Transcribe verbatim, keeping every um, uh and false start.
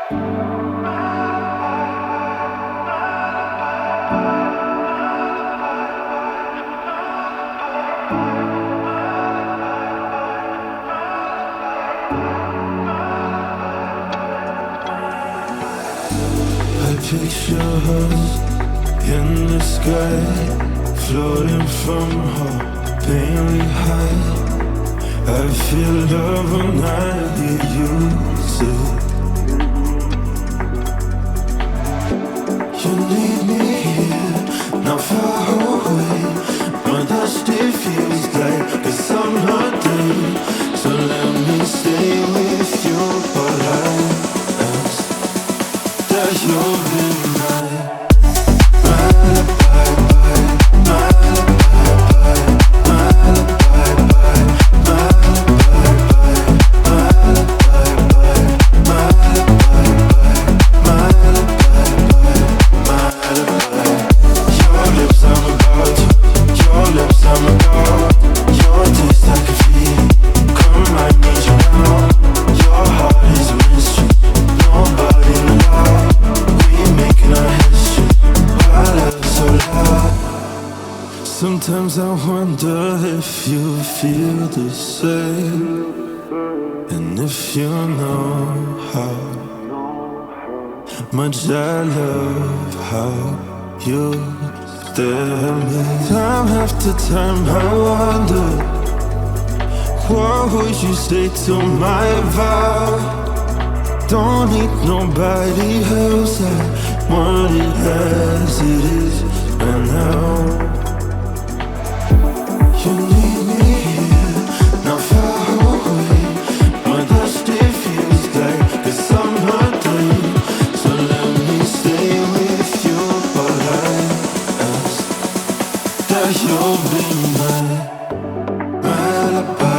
Picture us in the sky, floating from her high. I feel love when I hear you say, you need me here, not far away. My dusty feels like it's I'm not dead. So let me stay with you while I ask that you'll be mine. Sometimes I wonder if you feel the same, and if you know how much I love how you stare at me. Time after time I wonder, what would you say to my vow? Don't need nobody else, I want it as it is right now. You need me here, not far away. My dusty feels like it's I'm not dead. So let me stay with you while I ask that you'll be my alibi.